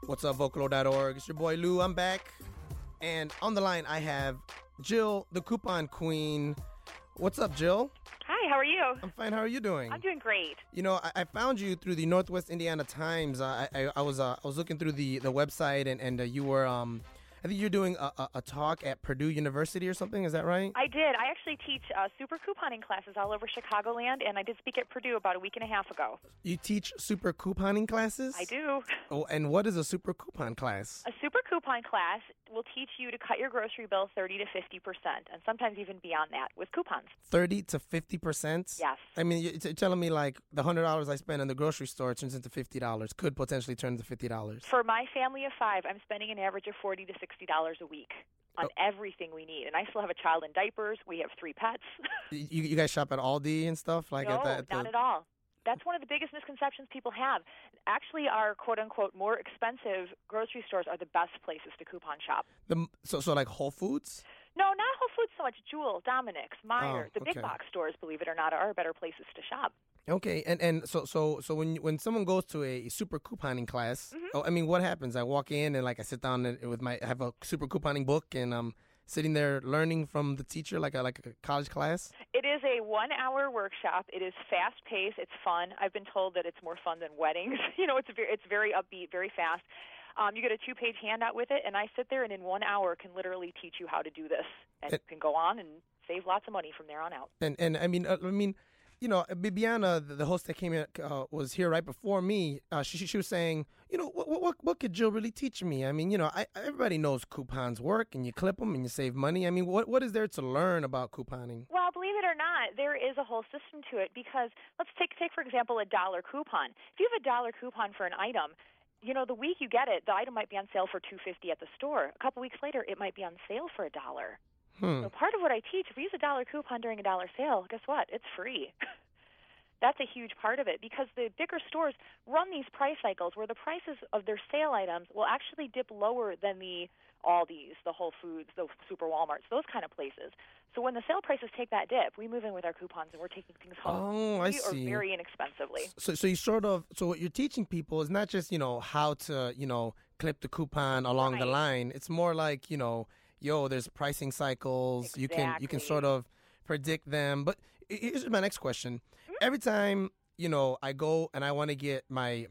What's up, Vocalo.org? It's your boy Lou. I'm back. And on the line, I have Jill, the coupon queen. What's up, Jill? Hi, how are you? I'm fine. How are you doing? I'm doing great. You know, I found you through the Northwest Indiana Times. I was looking through the website, and you were I think you're doing a talk at Purdue University or something. Is that right? I did. I actually teach super couponing classes all over Chicagoland, and I did speak at Purdue about a week and a half ago. You teach super couponing classes? I do. Oh, and what is a super coupon class? A super coupon class will teach you to cut your grocery bill 30 to 50%, and sometimes even beyond that with coupons. 30 to 50%? Yes. I mean, you're telling me like the $100 I spend in the grocery store turns into $50, could potentially turn into $50. For my family of 5, I'm spending an average of $40 to $60 a week on everything we need. And I still have a child in diapers. We have 3 pets. You guys shop at Aldi and stuff? Like no, at not at all. That's one of the biggest misconceptions people have. Actually, our quote-unquote more expensive grocery stores are the best places to coupon shop. So like Whole Foods? No, not Whole Foods so much. Jewel, Dominick's, Meijer, the okay. big box stores, believe it or not, are better places to shop. Okay, and so when someone goes to a super couponing class, I mean, what happens? I walk in and like I sit down with I have a super couponing book and I'm sitting there learning from the teacher like a college class. It is a 1-hour workshop. It is fast paced. It's fun. I've been told that it's more fun than weddings. It's very upbeat, very fast. You get a 2-page handout with it, and I sit there and in 1 hour can literally teach you how to do this, and you can go on and save lots of money from there on out. And I mean. You know, Bibiana, the host that came in, was here right before me. She was saying, you know, what could Jill really teach me? I mean, you know, everybody knows coupons work, and you clip them and you save money. I mean, what is there to learn about couponing? Well, believe it or not, there is a whole system to it because let's take for example, a $1 coupon. If you have a $1 coupon for an item, you know, the week you get it, the item might be on sale for $2.50 at the store. A couple weeks later, it might be on sale for $1. So part of what I teach, if we use a $1 coupon during a $1 sale, guess what? It's free. That's a huge part of it because the bigger stores run these price cycles where the prices of their sale items will actually dip lower than the Aldis, the Whole Foods, the Super Walmarts, those kind of places. So when the sale prices take that dip, we move in with our coupons and we're taking things home I see. or very inexpensively. So you so what you're teaching people is not just, you know, how to, you know, clip the coupon along the line. It's more like, you know, there's pricing cycles. Exactly. You can sort of predict them. But here's my next question. Every time, you know, I go and I want to get my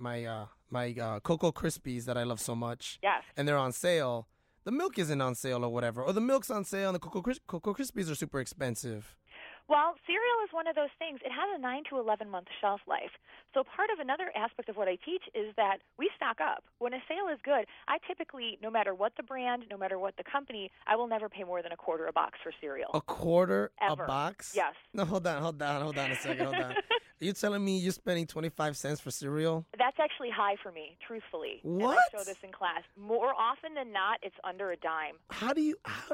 Cocoa Krispies that I love so much, yes, and they're on sale, the milk isn't on sale or whatever, or the milk's on sale and the Cocoa Krispies are super expensive. Well, cereal is one of those things. It has a 9 to 11-month shelf life. So part of another aspect of what I teach is that we stock up. When a sale is good, I typically, no matter what the brand, no matter what the company, I will never pay more than a quarter a box for cereal. A quarter Ever. a box? Yes. No, hold on a second, hold on. Are you telling me you're spending 25 cents for cereal? That's actually high for me, truthfully. What? And I show this in class. More often than not, it's under a dime. How do you,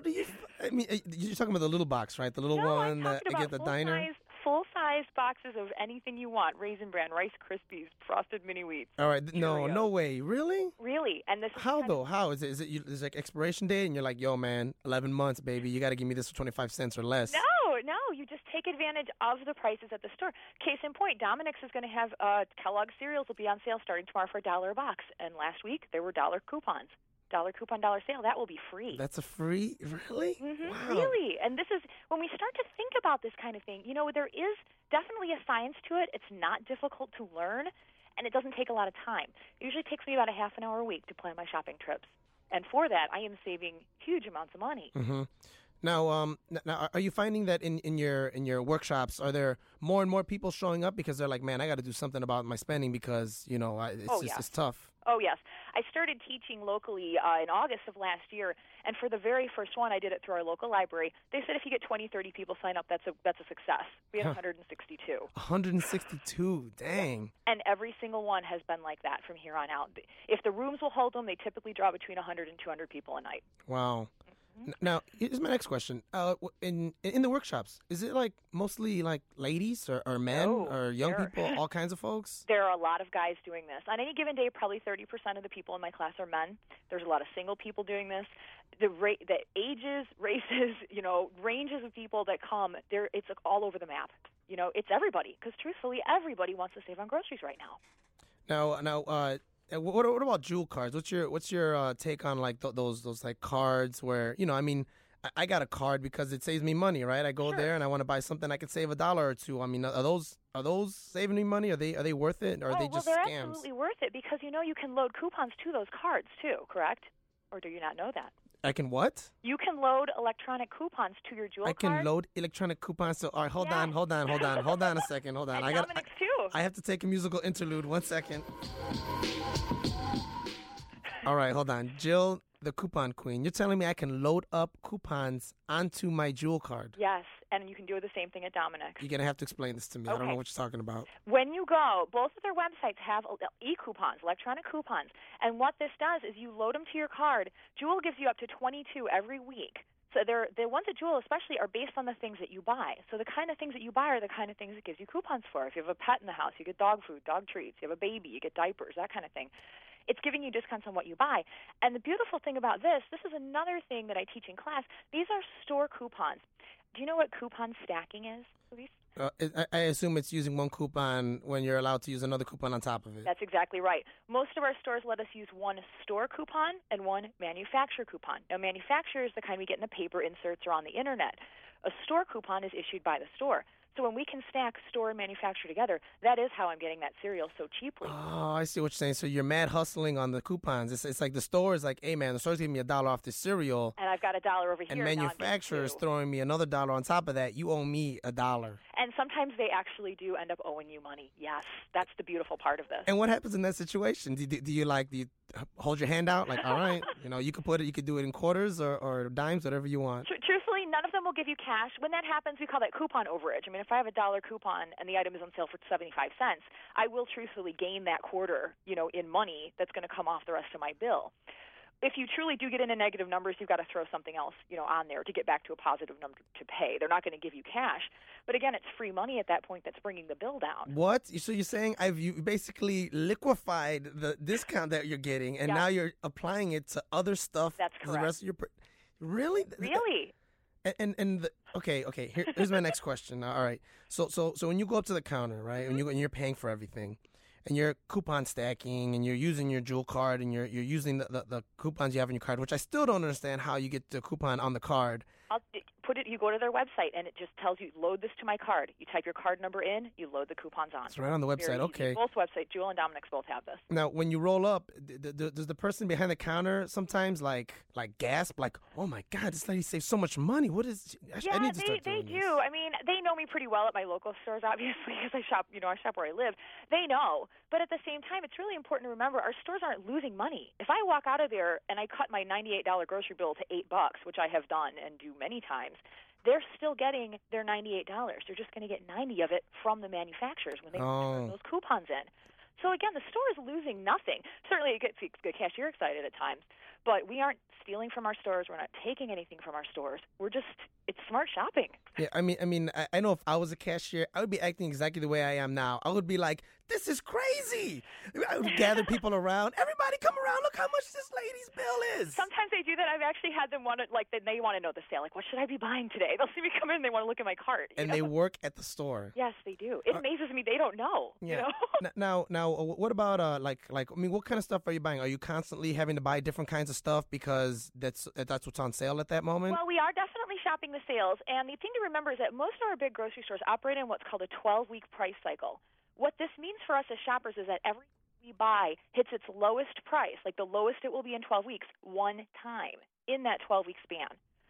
I mean, you're talking about the little box, right? The little one that I get the diner? Full-size boxes of anything you want. Raisin Bran, Rice Krispies, Frosted Mini Wheats. All right. No way. Really? Really. And this is How though? How? Is it is like expiration date and you're like, yo, man, 11 months, baby. You got to give me this for 25 cents or less. No. You just take advantage of the prices at the store. Case in point, Dominick's is going to have Kellogg's cereals will be on sale starting tomorrow for $1 a box. And last week, there were $1 coupons. $1 coupon, $1 sale, that will be free. That's a free? Really? Mm-hmm, wow. Really. And this is, when we start to think about this kind of thing, you know, there is definitely a science to it. It's not difficult to learn, and it doesn't take a lot of time. It usually takes me about a half an hour a week to plan my shopping trips. And for that, I am saving huge amounts of money. Mm-hmm. Now, are you finding that in your workshops, are there more and more people showing up because they're like, man, I got to do something about my spending because, you know, it's tough. Oh, yes. I started teaching locally in August of last year, and for the very first one, I did it through our local library. They said if you get 20, 30 people sign up, that's a success. We had 162. 162, dang. And every single one has been like that from here on out. If the rooms will hold them, they typically draw between 100 and 200 people a night. Wow. Now, here's my next question. In the workshops, is it like mostly like ladies or men or young people, all kinds of folks? There are a lot of guys doing this. On any given day, probably 30% of the people in my class are men. There's a lot of single people doing this. The ages, races, you know, ranges of people that come, it's all over the map. You know, it's everybody because truthfully, everybody wants to save on groceries right now. Now, And what about jewel cards? What's your take on like those like cards where I mean I got a card because it saves me money, right? I go Sure. there and I want to buy something I could save $1 or two. I mean, are those saving me money? Are they worth it? Or are they just they're scams? absolutely worth it because you can load coupons to those cards too, correct? Or do you not know that? I can what? You can load electronic coupons to your jewel I can card. load electronic coupons. So, all right, hold Yes. on a second. Hold on. And Dominic's too. I have to take a musical interlude. 1 second. All right, hold on. Jill, the coupon queen, you're telling me I can load up coupons onto my jewel card? Yes, and you can do the same thing at Dominic's. You're going to have to explain this to me. I don't know what you're talking about. When you go, both of their websites have e-coupons, electronic coupons. And what this does is you load them to your card. Jewel gives you up to 22 every week. So the ones at Jewel especially are based on the things that you buy. So the kind of things that you buy are the kind of things it gives you coupons for. If you have a pet in the house, you get dog food, dog treats. You have a baby, you get diapers, that kind of thing. It's giving you discounts on what you buy. And the beautiful thing about this is another thing that I teach in class. These are store coupons. Do you know what coupon stacking is, Luis? I assume it's using one coupon when you're allowed to use another coupon on top of it. That's exactly right. Most of our stores let us use one store coupon and one manufacturer coupon. Now, manufacturer is the kind we get in the paper inserts or on the internet. A store coupon is issued by the store. So when we can stack store and manufacturer together, that is how I'm getting that cereal so cheaply. Oh, I see what you're saying. So you're mad hustling on the coupons. It's like the store is like, hey, man, the store's giving me $1 off this cereal. And I've got $1 over here. And manufacturer is throwing me another $1 on top of that. You owe me $1. And sometimes they actually do end up owing you money. Yes, that's the beautiful part of this. And what happens in that situation? Do you hold your hand out? Like, all right, you could do it in quarters or dimes, whatever you want. Truthfully, none of them will give you cash. When that happens, we call that coupon overage. I mean, if I have $1 coupon and the item is on sale for 75 cents, I will truthfully gain that quarter, in money that's going to come off the rest of my bill. If you truly do get into negative numbers, you've got to throw something else, on there to get back to a positive number to pay. They're not going to give you cash. But again, it's free money at that point that's bringing the bill down. What? So you're saying you basically liquefied the discount that you're getting, and now you're applying it to other stuff. That's correct. The rest of your really? Really? Okay. Here's my next question. All right. So when you go up to the counter, right, and you're paying for everything, and you're coupon stacking, and you're using your jewel card, and you're using the coupons you have in your card, which I still don't understand how you get the coupon on the card. You go to their website, and it just tells you, load this to my card. You type your card number in, you load the coupons on. It's right on the website, okay. Both websites, Jewel and Dominic's both have this. Now, when you roll up, does the person behind the counter sometimes like gasp, like, oh my God, this lady saved so much money. What is, I need to start doing they do. this. I mean, they know me pretty well at my local stores, obviously, because I shop where I live. They know. But at the same time, it's really important to remember our stores aren't losing money. If I walk out of there and I cut my $98 grocery bill to $8, which I have done and do many times, they're still getting their $98. They're just going to get 90 of it from the manufacturers when they turn those coupons in. So again, the store is losing nothing. Certainly it gets the cashier excited at times, but we aren't stealing from our stores. We're not taking anything from our stores. It's smart shopping. Yeah, I mean, I know if I was a cashier, I would be acting exactly the way I am now. I would be like, this is crazy. I would gather people around. Everybody come around. Look how much this lady's bill is. Sometimes they do that. I've actually had them they want to know the sale. Like, what should I be buying today? They'll see me come in and they want to look at my cart. And they work at the store. Yes, they do. It amazes me. They don't know. Yeah. Now, what about what kind of stuff are you buying? Are you constantly having to buy different kinds of stuff because that's what's on sale at that moment? Well, we are definitely shopping the sales. And the thing to remember is that most of our big grocery stores operate in what's called a 12-week price cycle. What this means for us as shoppers is that every we buy hits its lowest price, like the lowest it will be in 12 weeks, one time in that 12-week span.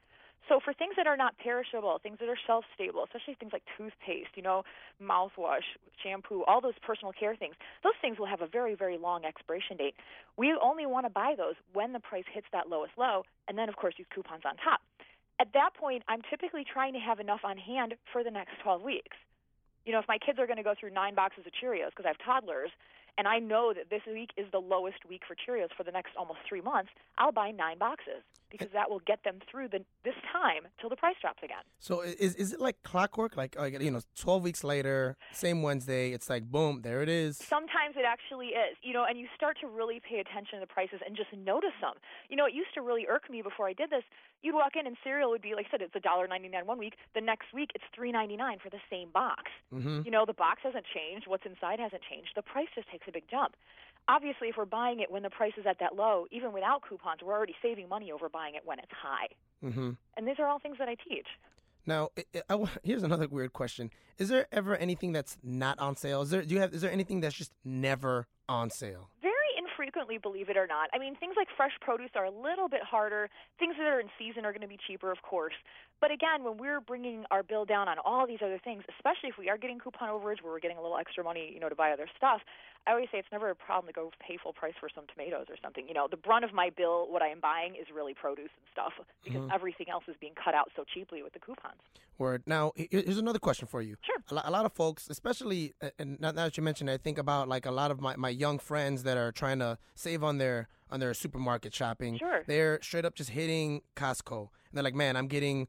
So for things that are not perishable, things that are shelf-stable, especially things like toothpaste, mouthwash, shampoo, all those personal care things, those things will have a very, very long expiration date. We only want to buy those when the price hits that lowest low, and then, of course, use coupons on top. At that point, I'm typically trying to have enough on hand for the next 12 weeks. If my kids are going to go through 9 boxes of Cheerios because I have toddlers, and I know that this week is the lowest week for Cheerios for the next almost 3 months, I'll buy 9 boxes because that will get them through this time till the price drops again. So is it like clockwork? Like 12 weeks later, same Wednesday, it's like, boom, there it is. Sometimes it actually is, and you start to really pay attention to the prices and just notice them. It used to really irk me before I did this. You'd walk in and cereal would be, like I said, it's $1.99 one week. The next week, it's $3.99 for the same box. Mm-hmm. The box hasn't changed. What's inside hasn't changed. The price just takes takes a big jump. Obviously, if we're buying it when the price is at that low, even without coupons, we're already saving money over buying it when it's high. Mm-hmm. And these are all things that I teach. Now, here's another weird question. Is there ever anything that's not on sale? Is there anything that's just never on sale? Very infrequently, believe it or not. I mean, things like fresh produce are a little bit harder. Things that are in season are going to be cheaper, of course. But again, when we're bringing our bill down on all these other things, especially if we are getting coupon overage where we're getting a little extra money, to buy other stuff, I always say it's never a problem to go pay full price for some tomatoes or something. The brunt of my bill, what I am buying, is really produce and stuff because everything else is being cut out so cheaply with the coupons. Word. Now, here's another question for you. Sure. A lot of folks, especially, and now that you mentioned it, I think about like a lot of my young friends that are trying to save on their supermarket shopping. Sure. They're straight up just hitting Costco. And they're like, man, I'm getting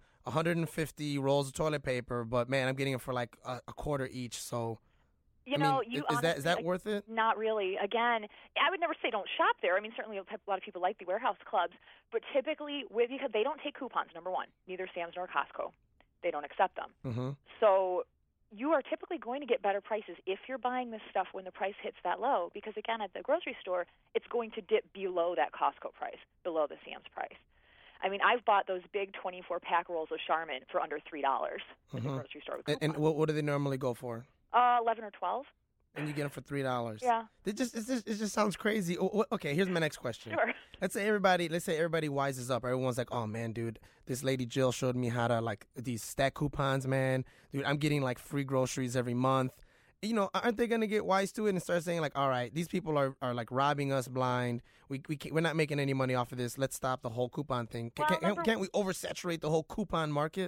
150 rolls of toilet paper, but man, I'm getting it for like a quarter each. So, is that worth it? Not really. Again, I would never say don't shop there. I mean, certainly a lot of people like the warehouse clubs, but typically because they don't take coupons, number one, neither Sam's nor Costco. They don't accept them. Mm-hmm. So you are typically going to get better prices if you're buying this stuff when the price hits that low because, again, at the grocery store, it's going to dip below that Costco price, below the Sam's price. I mean, I've bought those big 24-pack rolls of Charmin for under $3 at the grocery store with coupons. And what do they normally go for? 11 or 12. And you get them for $3. Yeah. It just sounds crazy. Okay, here's my next question. Sure. Let's say everybody wises up. Everyone's like, oh man, dude, this lady Jill showed me how to like these stack coupons, man. Dude, I'm getting like free groceries every month. Aren't they gonna get wise to it and start saying like, all right, these people are like robbing us blind. We're not making any money off of this. Let's stop the whole coupon thing. Can't we oversaturate the whole coupon market?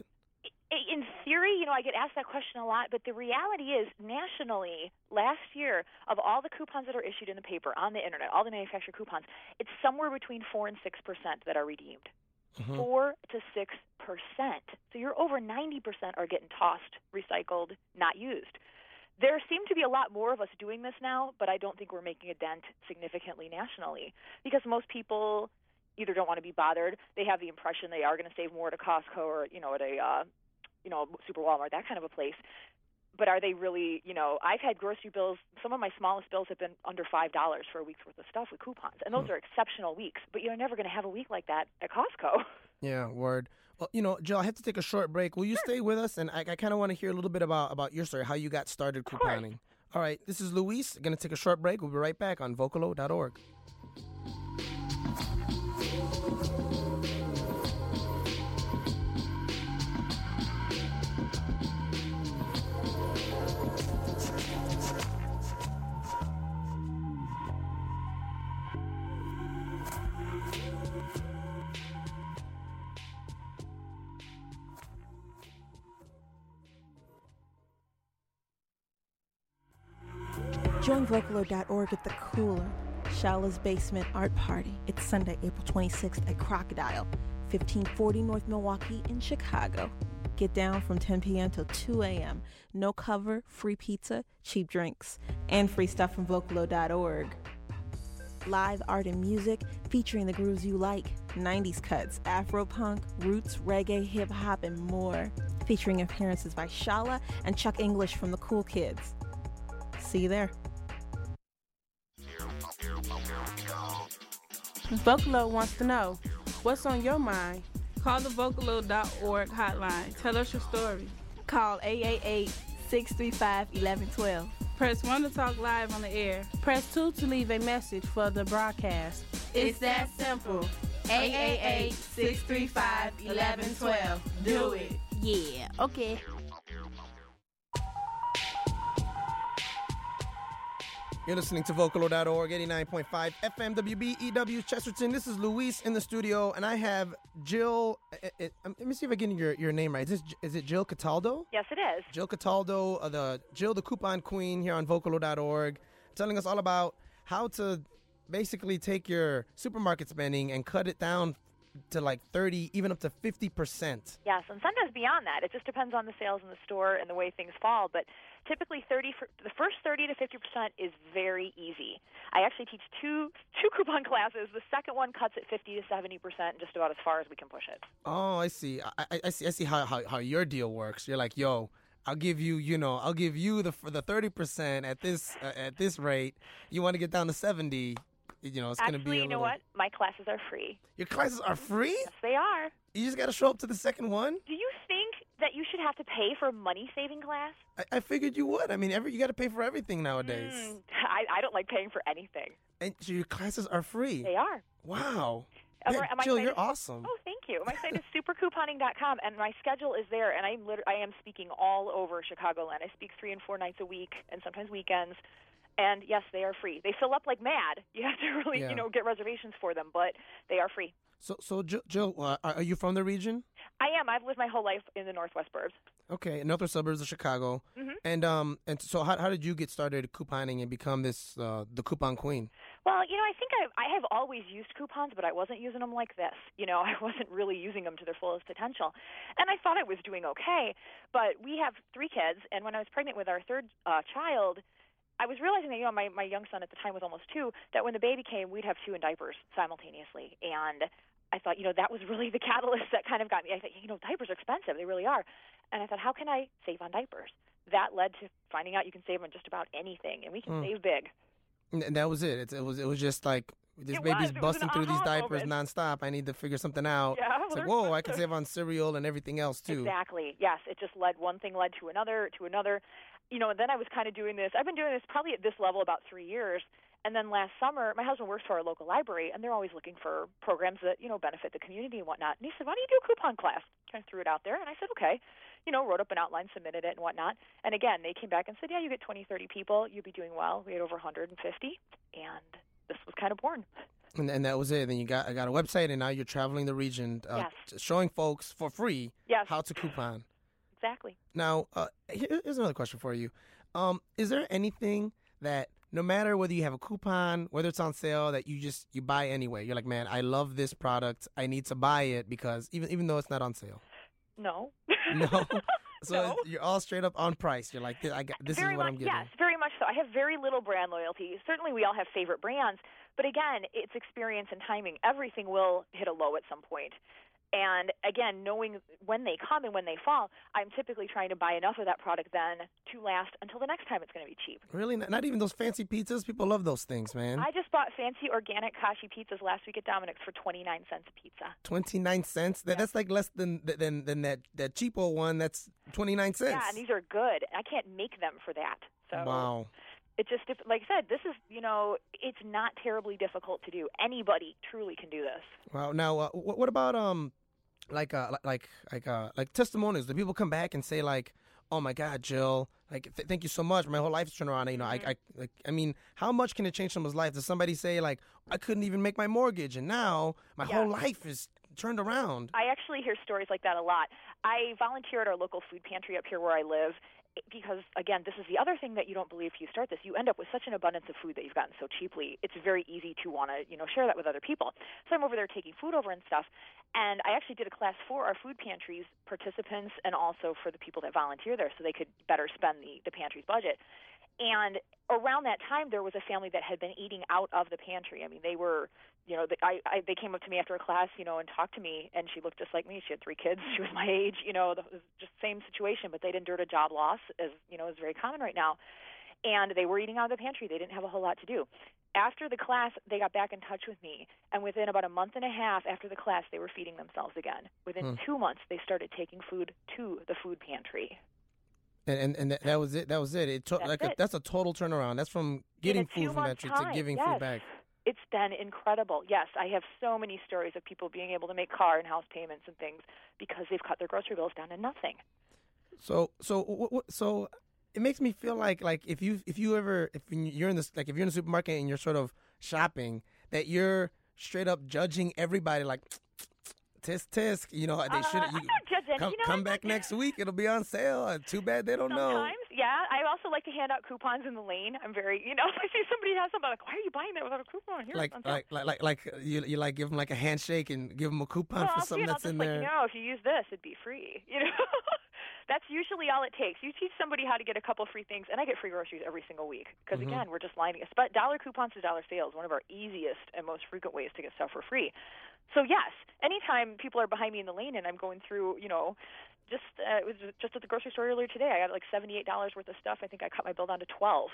In theory, I get asked that question a lot, but the reality is nationally, last year, of all the coupons that are issued in the paper, on the internet, all the manufacturer coupons, it's somewhere between 4 and 6% that are redeemed. 4 to 6%. So you're over 90% are getting tossed, recycled, not used. There seem to be a lot more of us doing this now, but I don't think we're making a dent significantly nationally because most people either don't want to be bothered, they have the impression they are going to save more at a Costco or, at a Super Walmart, that kind of a place. But are they really, I've had grocery bills, some of my smallest bills have been under $5 for a week's worth of stuff with coupons. And those are exceptional weeks. But you're never going to have a week like that at Costco. Yeah, word. Well, Jill, I have to take a short break. Will you stay with us? And I kind of want to hear a little bit about your story, how you got started couponing. All right, this is Luis. Going to take a short break. We'll be right back on Vocalo.org. Join Vocalo.org at the Cooler, Shala's Basement Art Party. It's Sunday, April 26th at Crocodile, 1540 North Milwaukee in Chicago. Get down from 10 p.m. till 2 a.m. No cover, free pizza, cheap drinks, and free stuff from Vocalo.org. Live art and music featuring the grooves you like, 90s cuts, Afro-punk, roots, reggae, hip-hop, and more. Featuring appearances by Shala and Chuck English from the Cool Kids. See you there. Vocalo wants to know, what's on your mind? Call the Vocalo.org hotline. Tell us your story. Call 888-635-1112. Press 1 to talk live on the air. Press 2 to leave a message for the broadcast. It's that simple. 888-635-1112. Do it. Yeah, okay. You're listening to Vocalo.org, 89.5 FM WBEW Chesterton. This is Luis in the studio, and I have Jill. Let me see if I get your name right. Is it Jill Cataldo? Yes, it is. Jill Cataldo, the coupon queen here on Vocalo.org, telling us all about how to basically take your supermarket spending and cut it down to like 30, even up to 50%. Yes, and sometimes beyond that. It just depends on the sales in the store and the way things fall. But typically, the first 30 to 50% is very easy. I actually teach two coupon classes. The second one cuts at 50 to 70%, just about as far as we can push it. Oh, I see. I see how your deal works. You're like, yo, I'll give you, I'll give you the 30% at this rate. You want to get down to 70, it's going to be Actually, you know what? My classes are free. Your classes are free? Yes, they are. You just got to show up to the second one? Do you think that you should have to pay for a money-saving class? I figured you would. I mean, you got to pay for everything nowadays. I don't like paying for anything. And so your classes are free? They are. Wow. And Man, Jill, you're awesome. Oh, thank you. My site is supercouponing.com, and my schedule is there, and I am speaking all over Chicagoland. I speak 3 and 4 nights a week, and sometimes weekends. And, yes, they are free. They fill up like mad. You have to really, get reservations for them, but they are free. So Jill, are you from the region? I am. I've lived my whole life in the northwest burbs. Okay, northwest suburbs of Chicago. Mm-hmm. And so how did you get started couponing and become the coupon queen? Well, I think I have always used coupons, but I wasn't using them like this. I wasn't really using them to their fullest potential. And I thought I was doing okay, but we have 3 kids, and when I was pregnant with our third child, I was realizing that, my young son at the time was almost 2, that when the baby came, we'd have 2 in diapers simultaneously. And I thought, that was really the catalyst that kind of got me. I thought, diapers are expensive. They really are. And I thought, how can I save on diapers? That led to finding out you can save on just about anything, and we can save big. And that was it. It was just like, this baby's busting through these diapers nonstop. I need to figure something out. Yeah, it's like, whoa, I can save on cereal and everything else, too. Exactly. Yes, it just one thing led to another, and then I was kind of doing this. I've been doing this probably at this level about 3 years. And then last summer, my husband works for our local library, and they're always looking for programs that, benefit the community and whatnot. And he said, why don't you do a coupon class? Kind of threw it out there, and I said, okay. Wrote up an outline, submitted it, and whatnot. And again, they came back and said, yeah, you get 20, 30 people. You'd be doing well. We had over 150, and this was kind of born. And that was it. Then I got a website, and now you're traveling the region, showing folks for free how to coupon. Exactly. Now, here's another question for you. Is there anything that, no matter whether you have a coupon, whether it's on sale, that you buy anyway? You're like, man, I love this product. I need to buy it because even though it's not on sale. No. No? So no. You're all straight up on price. You're like, this is what I'm getting. Yes, very much so. I have very little brand loyalty. Certainly we all have favorite brands. But again, it's experience and timing. Everything will hit a low at some point. And again, knowing when they come and when they fall, I'm typically trying to buy enough of that product then to last until the next time it's going to be cheap. Really? Not even those fancy pizzas? People love those things, man. I just bought fancy organic kashi pizzas last week at Dominic's for 29 cents a pizza. 29 cents? Yeah. That's like less than that cheapo one that's 29 cents. Yeah, and these are good. I can't make them for that. So wow. It just, like I said, this is, it's not terribly difficult to do. Anybody truly can do this. Wow. Now, what about like testimonials? Do people come back and say like, "Oh my God, Jill, like thank you so much. My whole life's turned around." I mean, how much can it change someone's life? Does somebody say like, "I couldn't even make my mortgage, and now my whole life is turned around"? I actually hear stories like that a lot. I volunteer at our local food pantry up here where I live. Because, again, this is the other thing that you don't believe till you start this. You end up with such an abundance of food that you've gotten so cheaply. It's very easy to want to, share that with other people. So I'm over there taking food over and stuff. And I actually did a class for our food pantries participants and also for the people that volunteer there so they could better spend the pantry's budget. And around that time, there was a family that had been eating out of the pantry. I mean, they were, they came up to me after a class, and talked to me, and she looked just like me. She had 3 kids. She was my age, it was just same situation, but they'd endured a job loss, as, is very common right now. And they were eating out of the pantry. They didn't have a whole lot to do. After the class, they got back in touch with me, and within about a month and a half after the class, they were feeding themselves again. Within 2 months, they started taking food to the food pantry. And that was it. That was it. That's a total turnaround. That's from getting food from that tree to giving food back. It's been incredible. Yes, I have so many stories of people being able to make car and house payments and things because they've cut their grocery bills down to nothing. So it makes me feel like if you're in this, like if you're in the supermarket and you're sort of shopping, that you're straight up judging everybody like. Tisk, tisk. They should. I'm not judging. Come back next week. It'll be on sale. Too bad they don't know. Sometimes, yeah. I also like to hand out coupons in the lane. I'm very, if I see somebody has something, I'm like, why are you buying that without a coupon? Here, like you like give them like a handshake and give them a coupon for something that's in there. If you use this, it'd be free. That's usually all it takes. You teach somebody how to get a couple free things, and I get free groceries every single week because, again, we're just lining – dollar coupons to dollar sales, one of our easiest and most frequent ways to get stuff for free. So, yes, anytime people are behind me in the lane and I'm going through, it was just at the grocery store earlier today. I got like $78 worth of stuff. I think I cut my bill down to $12.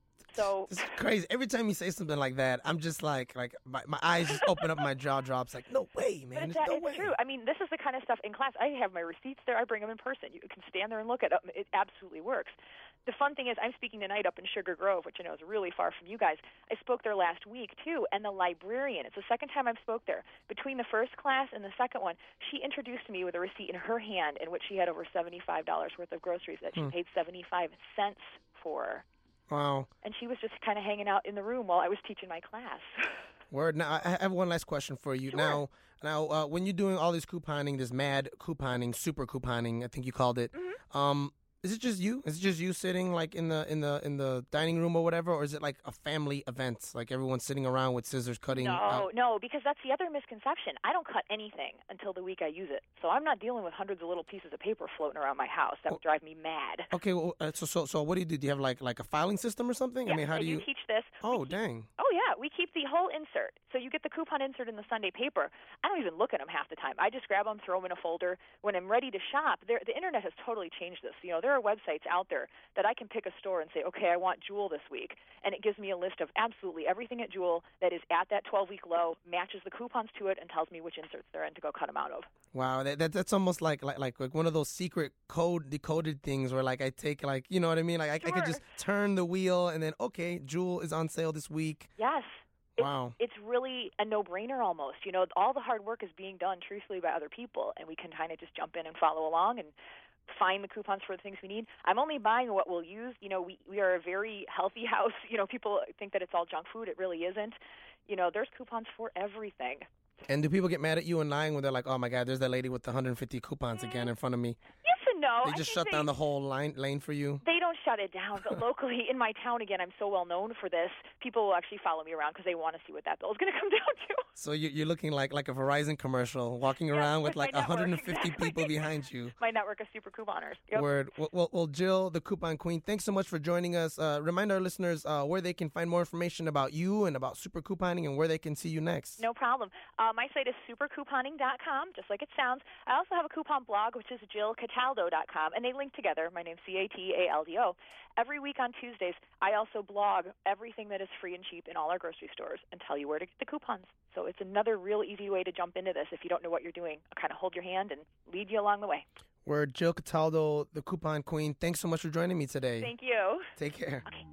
So it's crazy. Every time you say something like that, I'm just like my eyes just open up, my jaw drops. Like, no way, man. But There's no way. it's true. I mean, this is the kind of stuff in class. I have my receipts there. I bring them in person. You can stand there and look at them. It absolutely works. The fun thing is I'm speaking tonight up in Sugar Grove, which I know is really far from you guys. I spoke there last week, too, and the librarian, it's the second time I've spoke there. Between the first class and the second one, she introduced me with a receipt in her hand in which she had over $75 worth of groceries that she paid 75 cents for. Wow. And she was just kind of hanging out in the room while I was teaching my class. Word. Now, I have one last question for you. Sure. Now, when you're doing all this couponing, this mad couponing, super couponing, I think you called it, is it just you? Is it just you sitting like in the dining room or whatever, or is it like a family event, like everyone's sitting around with scissors cutting? No, because that's the other misconception. I don't cut anything until the week I use it, so I'm not dealing with hundreds of little pieces of paper floating around my house. That would drive me mad. Okay, well, so what do you do? Do you have like a filing system or something? Yes, I mean, how do you teach this? Oh, dang. Oh, yeah. We keep the whole insert. So you get the coupon insert in the Sunday paper. I don't even look at them half the time. I just grab them, throw them in a folder. When I'm ready to shop, the Internet has totally changed this. You know, there are websites out there that I can pick a store and say, okay, I want Jewel this week. And it gives me a list of absolutely everything at Jewel that is at that 12-week low, matches the coupons to it, and tells me which inserts they're in to go cut them out of. Wow, that's almost like one of those secret decoded things where like I take like, you know what I mean? Like I could just turn the wheel and then, okay, Jewel is on sale this week. Yes. Wow. It's really a no-brainer almost. You know, all the hard work is being done truthfully by other people, and we can kind of just jump in and follow along and find the coupons for the things we need. I'm only buying what we'll use. You know, we are a very healthy house. You know, people think that it's all junk food. It really isn't. You know, there's coupons for everything. And do people get mad at you and lying when they're like, oh, my God, there's that lady with the 150 coupons again in front of me? Yes and no. They just shut down the whole lane for you? They don't shut it down. But locally, in my town, again, I'm so well known for this, people will actually follow me around because they want to see what that bill is going to come down to. So you're looking like a Verizon commercial, walking around with like 150 people behind you. My network of super couponers. Yep. Word. Well, Jill, the Coupon Queen, thanks so much for joining us. Remind our listeners where they can find more information about you and about super couponing and where they can see you next. No problem. My site is supercouponing.com, just like it sounds. I also have a coupon blog, which is jillcataldo.com, and they link together. My name's Cataldo. Every week on Tuesdays, I also blog everything that is free and cheap in all our grocery stores and tell you where to get the coupons. So it's another real easy way to jump into this if you don't know what you're doing. I'll kind of hold your hand and lead you along the way. We're Jill Cataldo, the Coupon Queen. Thanks so much for joining me today. Thank you. Take care. Okay.